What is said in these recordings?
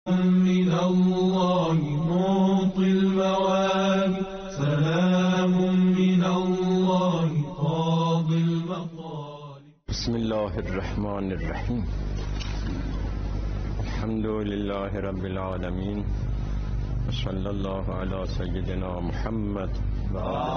من الله معطي الموالي، سلام من الله قاضي المطالب. بسم الله الرحمن الرحیم. الحمد لله رب العالمین و صلی الله علی سیدنا محمد و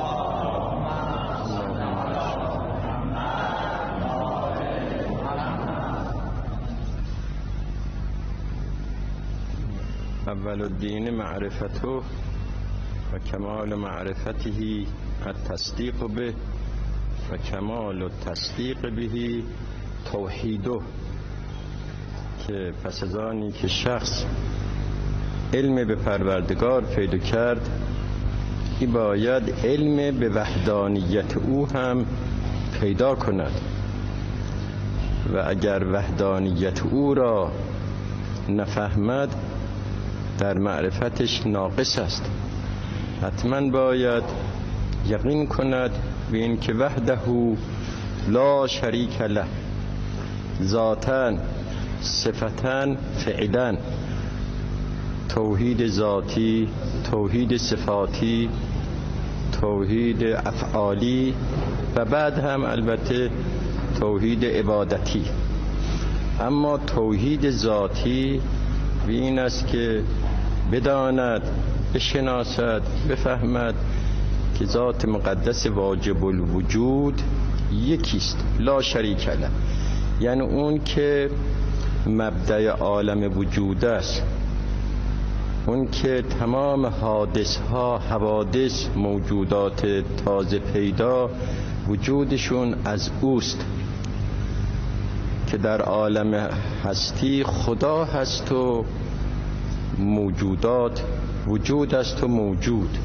اول الدین معرفته و کمال معرفته التصدیق به و کمال التصدیق به توحیده، که پس از آنی که شخص علم به پروردگار پیدا کرد، این باید علم به وحدانیت او هم پیدا کند و اگر وحدانیت او را نفهمد در معرفتش ناقص است. حتما باید یقین کند به این که وحده لا شریک له، ذاتا صفتا فعلا، توحید ذاتی، توحید صفاتی، توحید افعالی و بعد هم البته توحید عبادتی. اما توحید ذاتی به این است که بداند، بشناسد، بفهمد که ذات مقدس واجب الوجود یکیست، لا شریک له، یعنی اون که مبدأ عالم وجود است، اون که تمام حادث ها، حوادث، موجودات تازه پیدا وجودشون از اوست، که در عالم هستی خدا هست و موجودات وجود است و موجود.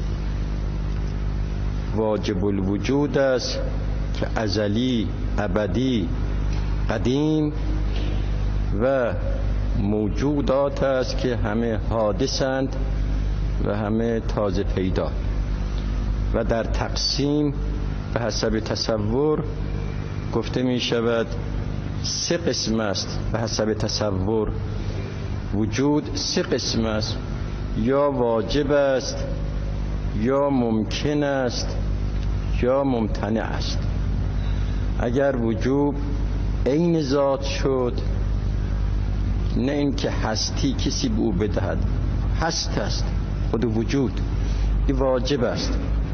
واجب الوجود است که ازلی، ابدی، قدیم و موجودات است که همه حادثند و همه تازه پیدا. و در تقسیم به حسب تصور گفته می شود 3 قسم است. به حسب تصور وجود 3 قسم است: یا واجب است، یا ممکن است، یا ممتنع است. اگر وجوب عین ذات شد، نه اینکه هستی کسی به او بدهد، هست است خود وجود، این واجب است.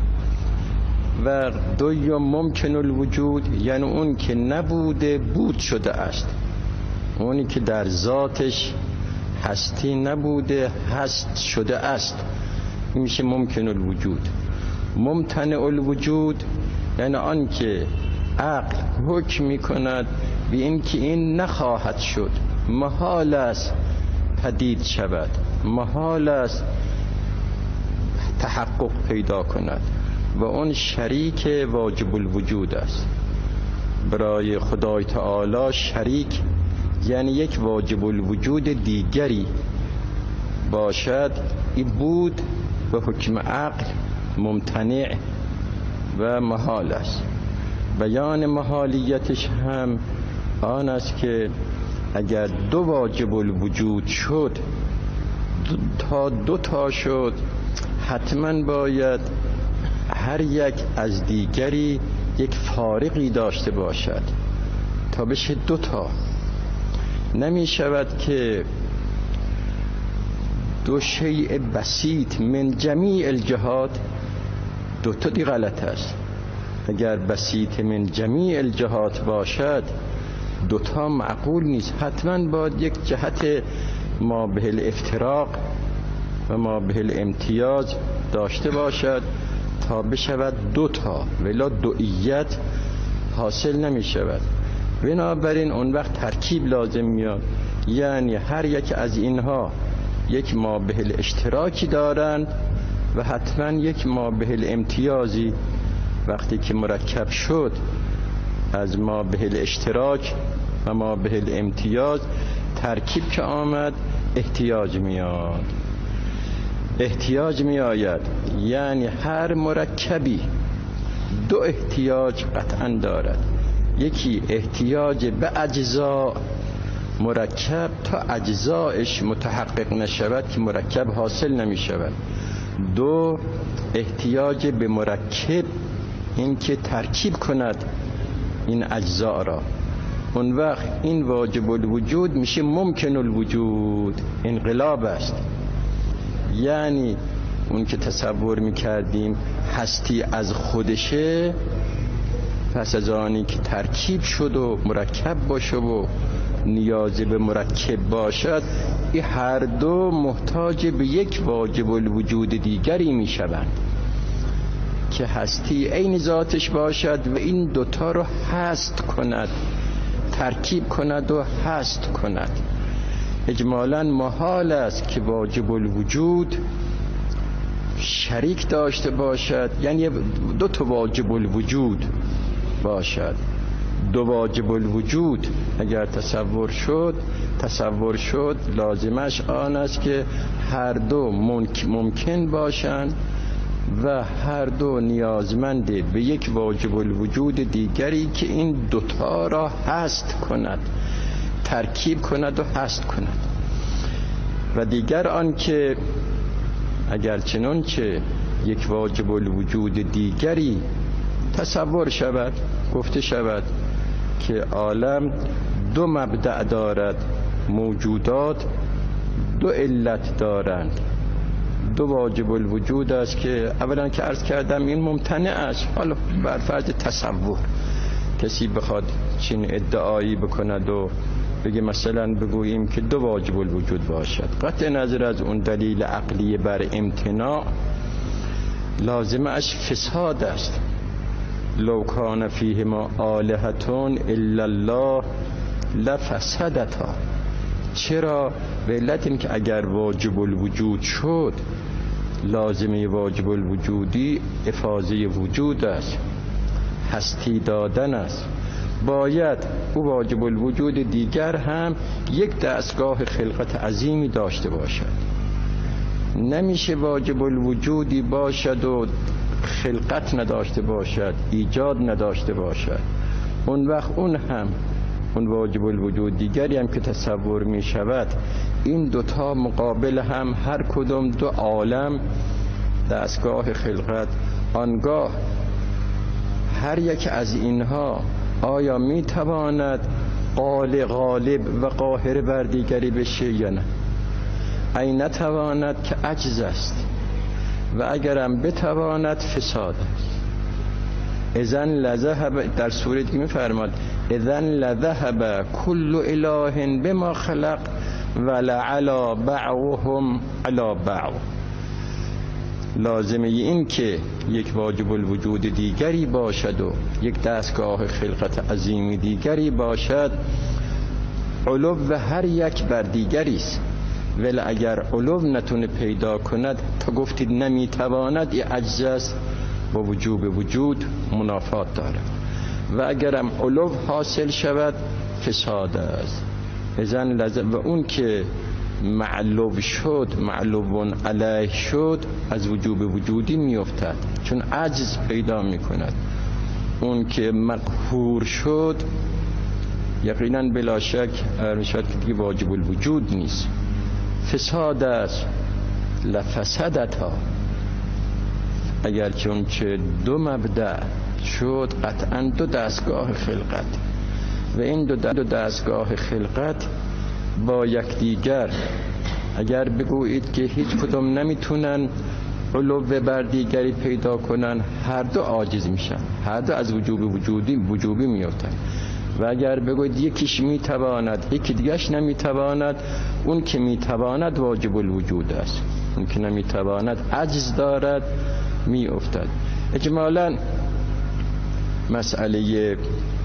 و 2 یا ممکن الوجود، یعنی اون که نبوده بود شده است، اونی که در ذاتش هستی نبوده هست شده است، این میشه ممکن الوجود. ممتنع الوجود یعنی آن که عقل حکم میکند به این که این نخواهد شد، محال است پدید شود، محال است تحقق پیدا کند، و اون شریک واجب الوجود است. برای خدای تعالی شریک یعنی یک واجب الوجود دیگری باشد، این بود به حکم عقل ممتنع و محال است. بیان محالیتش هم آن است که اگر 2 واجب الوجود شد، تا 2 تا شد، حتما باید هر یک از دیگری یک فارقی داشته باشد تا بشه 2 تا. نمی شود که 2 شیء بسیط من جمیع الجهات 2 تا، دی غلط است. اگر بسیط من جمیع الجهات باشد 2 تا معقول نیست، حتما باید یک جهت ما به الافتراق و ما به الامتیاز داشته باشد تا بشود 2 تا، ولی دوئیت حاصل نمی شود. بنابراین اون وقت ترکیب لازم میاد، یعنی هر یک از اینها یک ما به الاشتراکی دارند و حتما یک ما به الامتیازی. وقتی که مرکب شد از ما به الاشتراک و ما به الامتیاز، ترکیب که آمد احتیاج میاد، احتیاج می آید. یعنی هر مرکبی 2 احتیاج قطعا دارد. یکی احتیاج به اجزا مرکب تا اجزایش متحقق نشود که مرکب حاصل نمی شود. 2 احتیاج به مرکب، این که ترکیب کند این اجزا را. اون وقت این واجب الوجود میشه ممکن الوجود، انقلاب است. یعنی اون که تصور میکردیم هستی از خودشه، پس از آنی که ترکیب شد و مرکب باشه و نیازی به مرکب باشد، این هر دو محتاج به یک واجب الوجود دیگری میشوند که هستی عین ذاتش باشد و این دوتا رو هست کند، ترکیب کند و هست کند. اجمالاً محال است که واجب الوجود شریک داشته باشد، یعنی 2 تا واجب الوجود باشد. 2 واجب الوجود اگر تصور شد لازمش آن است که هر دو ممکن باشند و هر دو نیازمند به یک واجب الوجود دیگری که این دوتا را هست کند، ترکیب کند و هست کند. و دیگر آن که اگر چنانچه یک واجب الوجود دیگری تصور شود، گفته شود که عالم 2 مبدأ دارد، موجودات 2 علت دارند. 2 واجب الوجود است که اولا که عرض کردم این ممتنع است. حالا بر فرض تصور کسی بخواد چین ادعایی بکند و بگه مثلا بگوییم که 2 واجب الوجود باشد، قطع نظر از اون دلیل عقلی بر امتناع، لازمه اش فساد است. لو کان فیهما آلهتون الا الله لفسدتا. چرا؟ به علت این که اگر واجب الوجود شد، لازمه واجب الوجودی افاضه وجود است، هستی دادن است. باید او واجب الوجود دیگر هم یک دستگاه خلقت عظیمی داشته باشد. نمیشه واجب الوجودی باشد و خلقت نداشته باشد، ایجاد نداشته باشد. اون وقت اون واجب الوجود دیگری هم که تصور می شود، این دوتا مقابل هم هر کدام 2 عالم دستگاه خلقت، آنگاه هر یک از اینها آیا می تواند غالب و قاهر بر دیگری بشه یا نه؟ این نتواند که عجز است، و اگرم بتواند فساد است. اذن لذهب، در سوره دیگه می‌فرماد اذن لذهب کل اله بما خلق ولعلی بعضهم علی بعض. لازمه این که یک واجب الوجود دیگری باشد و یک دستگاه خلقت عظیمی دیگری باشد، علو هر یک بر دیگری است. ولی اگر علو نتونه پیدا کند، تا گفتید نمیتواند، این عجز است، با وجوب وجود منافات داره. و اگرم علو حاصل شود، فساد است. و اون که معلوب شد، معلوبون علیه شد، از وجوب وجودی میافتد، چون عجز پیدا میکند. اون که مقهور شد، یقینا بلا شک ارشاد که دیگه واجب الوجود نیست، فساد است. لفسدتا. اگر چون چه 2 مبدأ شد، قطعا 2 دستگاه خلقت، و این 2 دستگاه خلقت با یکدیگر اگر بگویید که هیچ کدام نمیتونن علو بر دیگری پیدا کنن، هر 2 عاجز میشن، هر 2 از وجوبی میافتن. و اگر بگوید یکیش میتواند یکی دیگرش نمیتواند، اون که میتواند واجب الوجود است، اون که نمیتواند عجز دارد میافتد. اجمالاً مسئله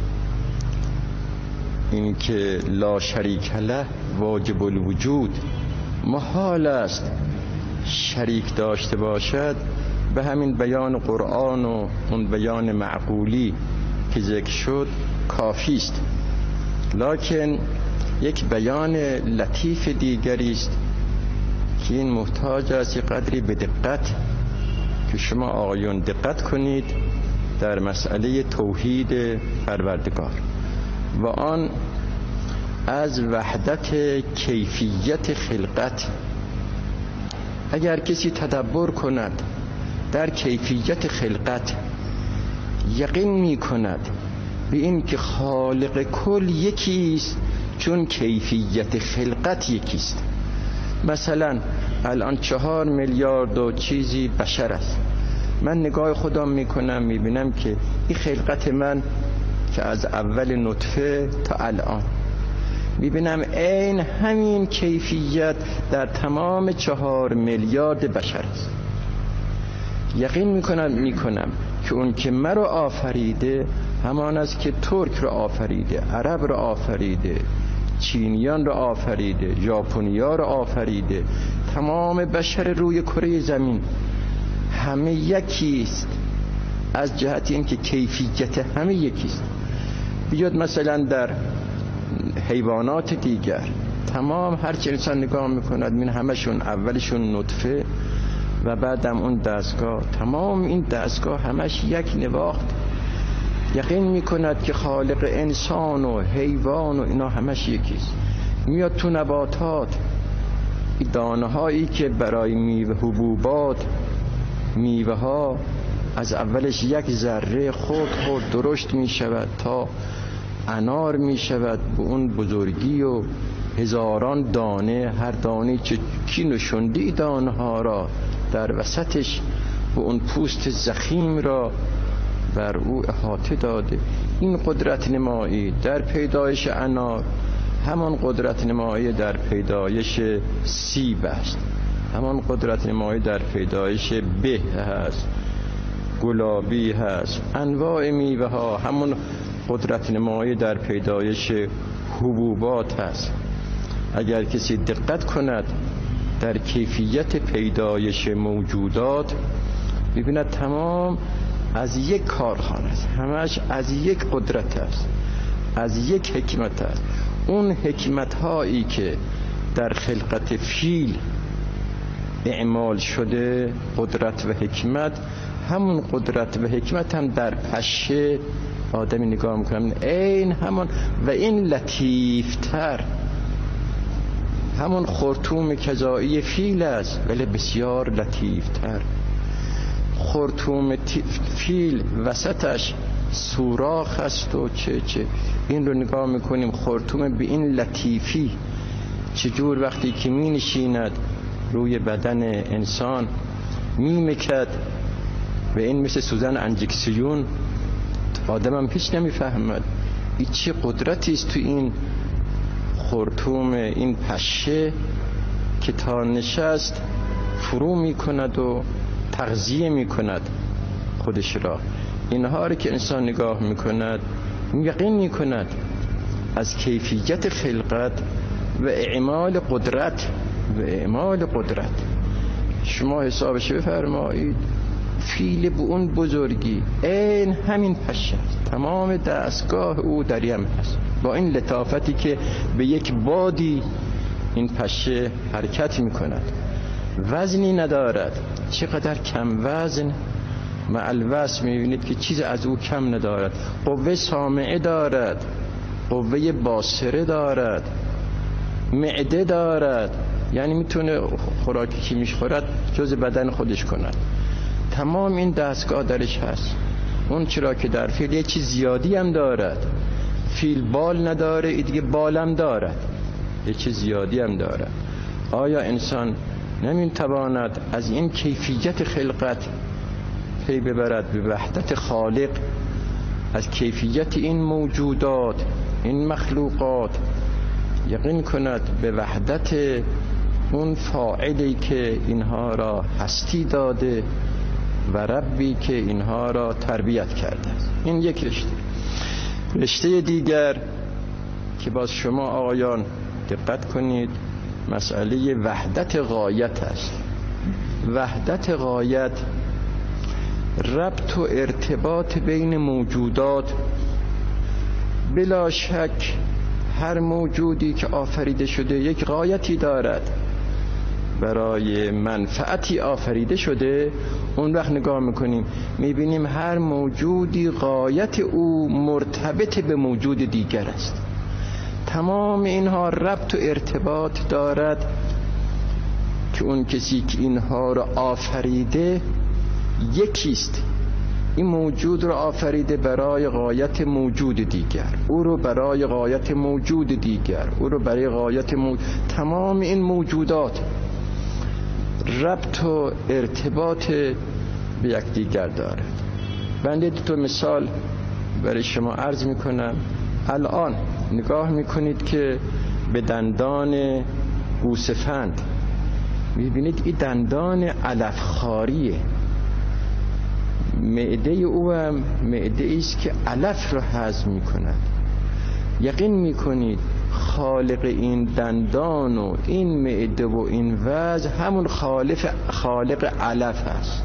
این که لا شریک له واجب الوجود محال است شریک داشته باشد، به همین بیان قرآن و اون بیان معقولی که ذکر شد کافی است. لکن یک بیان لطیف دیگری است که این محتاج است قدری به دقت، که شما آقایون دقت کنید در مسئله توحید پروردگار. و آن از وحدت کیفیت خلقت. اگر کسی تدبر کند در کیفیت خلقت، یقین می کند به این که خالق کل یکیست، چون کیفیت خلقت یکیست. مثلا الان 4 میلیارد و چیزی بشر است. من نگاه خودم میکنم میبینم که این خلقت من که از اول نطفه تا الان میبینم عین همین کیفیت در تمام 4 میلیارد بشر است. یقین میکنم که اون که مرا آفریده همان است که ترک را آفریده، عرب را آفریده، چینیان را آفریده، ژاپنیا را آفریده. تمام بشر روی کره زمین همه یکیست از جهت این که کیفیت همه یکیست. بیاد مثلا در حیوانات دیگر، تمام هر چه انسان نگاه میکند من همشون اولشون نطفه و بعدم اون دستگاه، تمام این دستگاه همش یک نواخت. یقین میکند که خالق انسان و حیوان و اینا همش یکیست. میاد تو نباتات، دانه هایی که برای میوه، حبوبات، میوه ها از اولش یک ذره خود درشت می شود تا انار می شود به اون بزرگی و هزاران دانه، هر دانه چکی نشندی دانه ها را در وسطش به اون پوست زخیم را بر او احاطه داده. این قدرت نمایی در پیدایش انار همان قدرت نمایی در پیدایش سیب است، همان قدرت نمایی در پیدایش به هست، گلابی هست، انواع میوه ها همون قدرت نمایی در پیدایش حبوبات هست. اگر کسی دقت کند در کیفیت پیدایش موجودات ببیند تمام از یک کارخانه است، همش از یک قدرت است، از یک حکمت است. اون حکمت هایی که در خلقت فیل اعمال شده، قدرت و حکمت، همون قدرت و حکمت هم در پشه آدمی نگاه میکنم این همون و این لطیفتر. همون خرطوم کذایی فیل است ولی بسیار لطیفتر. خرطوم فیل وسطش سوراخ است و چه این رو نگاه میکنیم خرطوم به این لطیفی چجور وقتی که می نشیند روی بدن انسان می مکد و این مثل سوزن انجکسیون آدم هم هیچ نمیفهمد این چه قدرتی است تو این خرطوم این پشه که تا نشست فرو می کند و تغذیه می کند خودش را. اینها رو که انسان نگاه می کند یقین می کند از کیفیت خلقت و اعمال قدرت شما حسابش بفرمایید. فیل به اون بزرگی این همین پشه است، تمام دستگاه او دریم هست، با این لطافتی که به یک بادی این پشه حرکت می کند، وزنی ندارد. چقدر کم وزن، مع الوزن می‌بینید که چیز از او کم ندارد. قوه سامعه دارد، قوه باصره دارد، معده دارد، یعنی میتونه خوراکی که میخورد جز بدن خودش کند. تمام این دستگاه درش هست. اون چرا که در فیل یه چیز زیادی هم دارد، فیل بال نداره، این دیگه بالم دارد، یه چیز زیادی هم دارد. آیا انسان نمیتواند از این کیفیت خلقت پی ببرد به وحدت خالق، از کیفیت این موجودات، این مخلوقات یقین کند به وحدت اون فاعلی که اینها را هستی داده و ربی که اینها را تربیت کرده. این یک رشته دیگر که باز شما آقایان دقت کنید مسئله وحدت غایت است. وحدت غایت ربط و ارتباط بین موجودات. بلا شک هر موجودی که آفریده شده یک غایتی دارد، برای منفعتی آفریده شده. اون وقت نگاه میکنیم میبینیم هر موجودی غایت او مرتبط به موجود دیگر است. تمام اینها ربط و ارتباط دارد که اون کسی که اینها را آفریده یکیست. این موجود را آفریده برای غایت موجود دیگر، او رو برای غایت موجود دیگر، او رو برای غایت تمام این موجودات ربط و ارتباط به یکدیگر دارد. بنده دو مثال برای شما عرض میکنم. الان نگاه میکنید که به دندان گوسفند میبینید این دندان علفخواریه. معده او هم معده است که علف را هضم میکند. یقین میکنید خالق این دندان و این معده و این وضع همون خالق علف است،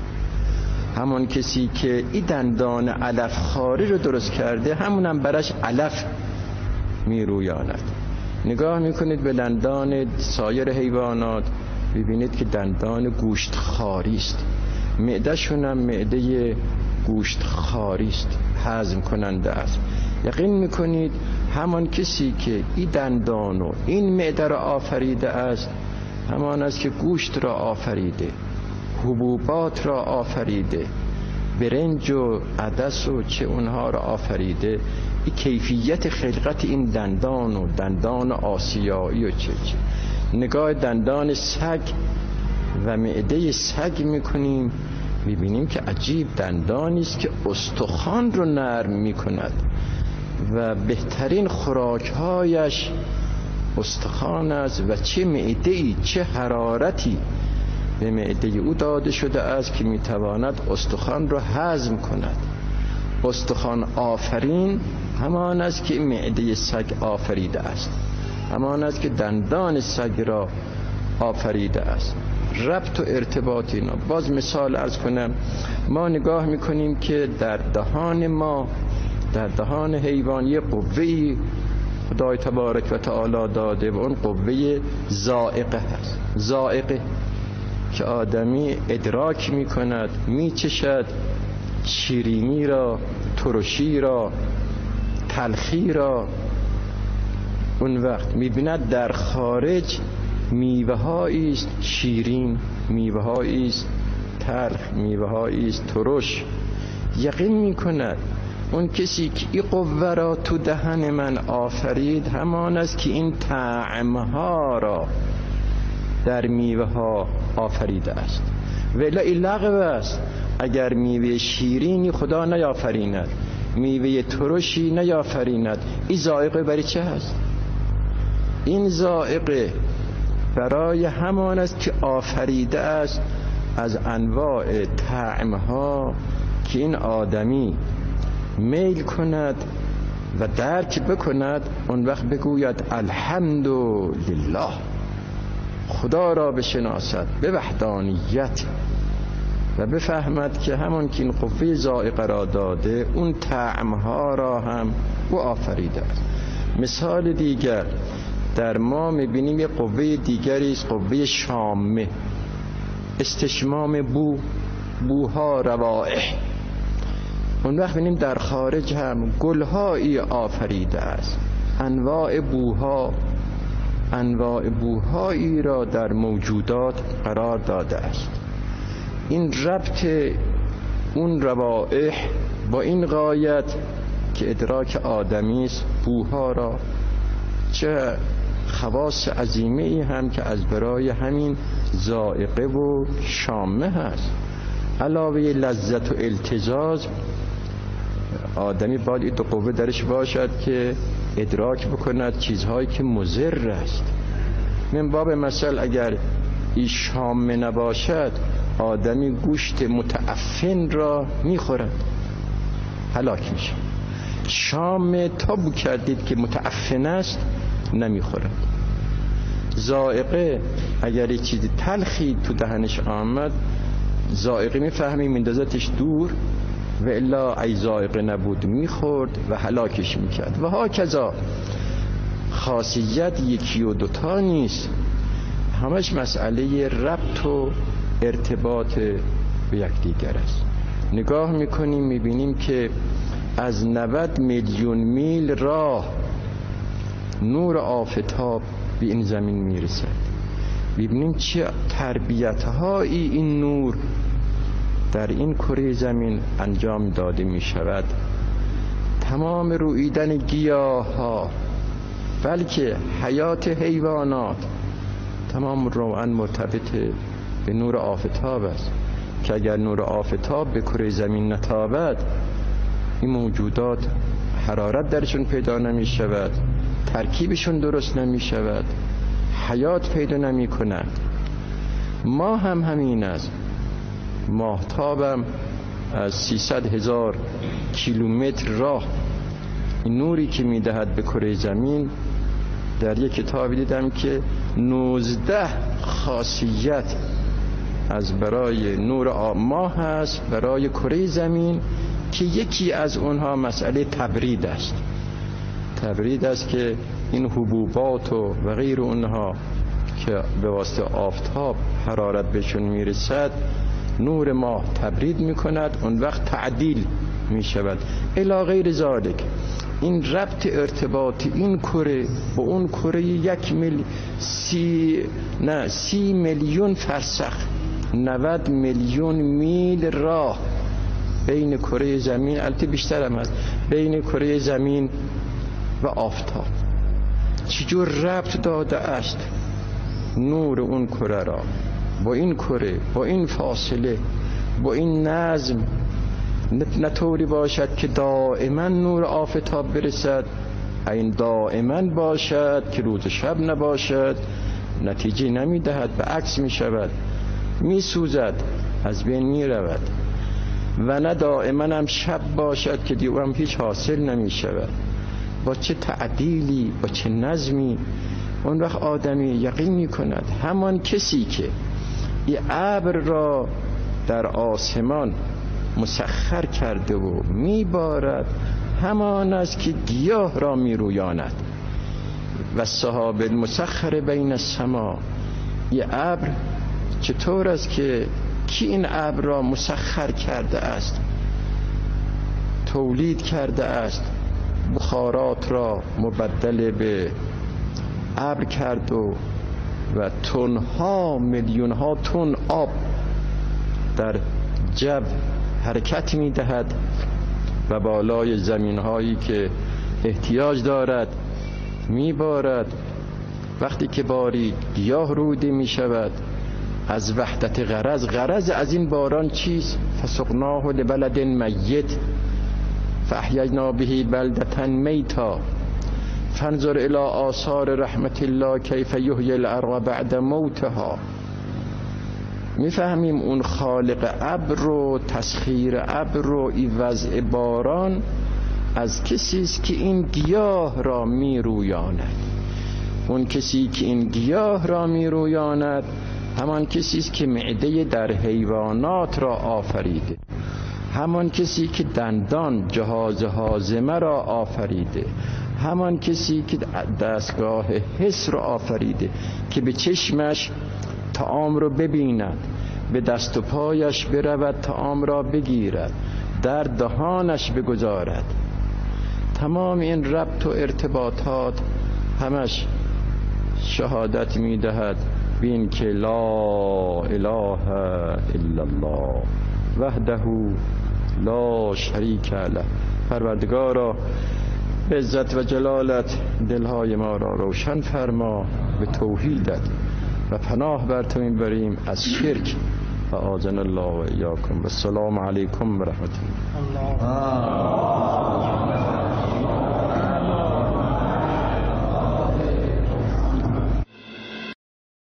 همون کسی که این دندان علفخواری رو درست کرده همون هم برش علف میرویاند. نگاه میکنید به دندان سایر حیوانات ببینید که دندان گوشت خاری است، معده شون هم معده گوشت خاری است، هضم کننده است. یقین میکنید همان کسی که این دندان و این معده را آفریده است همان است که گوشت را آفریده، حبوبات را آفریده، برنج و عدس و چه اونها را آفریده. این کیفیت خلقت این دندان و دندان آسیایی و چه نگاه دندان سگ و معده سگ میکنیم میبینیم که عجیب دندانی است که استخوان رو نرم میکند و بهترین خوراکهایش استخوان است و چه معده‌ای چه حرارتی به معده او داده شده است که میتواند استخوان را هضم کند. استخوان آفرین همان است که معده سگ آفریده است، همان است که دندان سگ را آفریده است. ربط و ارتباط اینا. باز مثال عرض کنم، ما نگاه میکنیم که در دهان ما، در دهان حیوان یه قوه‌ای خدای تبارک و تعالی داده و اون قوه ذائقه هست. ذائقه که آدمی ادراک میکند، میچشد شیرینی را، ترشی را، تلخی را. اون وقت میبیند در خارج میوه‌هایی است شیرین، میوه‌هایی است تلخ، میوه‌هایی است ترش. یقین میکند اون کسی که این قوه را تو دهن من آفرید همان است که این طعمها را در میوه ها آفریده است. ولی این لغو است. اگر میوه شیرینی خدا نیافریند، میوه ترشی نیافریند، این ذائقه برای چه هست؟ این ذائقه برای همان است که آفریده است از انواع طعمها که این آدمی میل کند و درک بکند، اون وقت بگوید الحمدلله، خدا را بشناسد به وحدانیت و بفهمد که همون که این قوه ذائقه را داده اون طعمها را هم او آفریده است. مثال دیگر در ما میبینیم یه قوه دیگری است، قوه شامه، استشمام بوها، روائح. اون وقت ببینیم در خارج هم گلهایی آفریده است، انواع بوهایی را در موجودات قرار داده است. این ربط اون روائح با این غایت که ادراک آدمی است بوها را، چه خواص عظیمه ای هم که از برای همین ذائقه و شامه هست. علاوه لذت و التزاز، آدمی باید این دو قوه درش باشد که ادراک بکند چیزهایی که مضر است. من باب مثل اگر این شامه نباشد آدمی گوشت متعفن را میخورد، هلاک میشه. شامه تابو کردید که متعفن است نمیخورد. ذائقه اگر یک چیز تلخی تو دهنش آمد ذائقه میفهمی میندازتش دور، و الا ای ذائقه نبود میخورد و هلاکش میکرد. و ها کذا خاصیت یکی و دوتا نیست، همش مسئله ربط و ارتباط به یکدیگر است. نگاه میکنیم میبینیم که از 90 میلیون میل راه نور آفتاب به این زمین میرسد. ببینیم چه تربیت‌هایی این نور در این کره زمین انجام داده می شود. تمام رویدن گیاه‌ها، بلکه حیات حیوانات، تمام روان مرتبط به نور آفتاب است که اگر نور آفتاب به کره زمین نتابد، این موجودات حرارت درشون پیدا نمی شود، ترکیبشون درست نمی شود، حیات پیدا نمی کنند. ما هم همین است. ماهتابم از 300,000 کیلومتر راه این نوری که میدهد به کره زمین، در یک کتابی دیدم که 19 خاصیت از برای نور ماه هست برای کره زمین، که یکی از اونها مسئله تبرید است. تبرید است که این حبوبات و غیر اونها که به واسطه آفتاب حرارت بهشون میرسد، نور ماه تبرید میکند، اون وقت تعدیل میشود. الی غیر ذالک. این ربط ارتباط این کره با اون کره 30 میلیون فرسخ، 90 میلیون میل راه بین کره زمین، البته بیشتر هم هست، بین کره زمین و آفتاب. چجور ربط داده است نور اون کره را با این کره، با این فاصله، با این نظم، نطوری باشد که دائما نور آفتاب برسد، این دائما باشد که روز شب نباشد، نتیجه نمی دهد، به عکس می شود، می سوزد، از بین می رود. و نه دائما هم شب باشد که دیو هم هیچ حاصل نمی شود. با چه تعدیلی، با چه نظمی اون وقت آدمی یقین می کند همان کسی که این ابر را در آسمان مسخر کرده و می بارد، همان است که گیاه را می رویاند. و السحاب المسخر بین السما. این ابر چطور است که کی این ابر را مسخر کرده است، تولید کرده است، بخارات را مبدل به ابر کرد و تنها میلیونها تن آب در جو حرکت می دهد و بالای زمین هایی که احتیاج دارد می بارد. وقتی که باری گیاه روده می شود از وحدت غرض از این باران چیست؟ فسقناه لبلد میت فاحیینا به بلدة میتا فانظر الی آثار رحمت الله کیف یحیی الارض بعد موتها. میفهمیم اون خالق ابر و تسخیر ابر و این وضع باران از کسی است که این گیاه را میرویاند. اون کسی که این گیاه را میرویاند همان کسی است که معده در حیوانات را آفریده، همان کسی که دندان جهاز هاضمه را آفریده، همان کسی که دستگاه حس را آفریده که به چشمش طعام رو ببیند، به دست و پایش برود طعام را بگیرد، در دهانش بگذارد. تمام این ربط و ارتباطات همش شهادت میدهد بین که لا اله الا الله وحده لا شریک له. پروردگارا به عزت و جلالت دلهای ما را روشن فرما به توحیدت و پناه بر تو میبریم از شرک و آذن الله و ایاکم. و السلام علیکم و رحمت الله.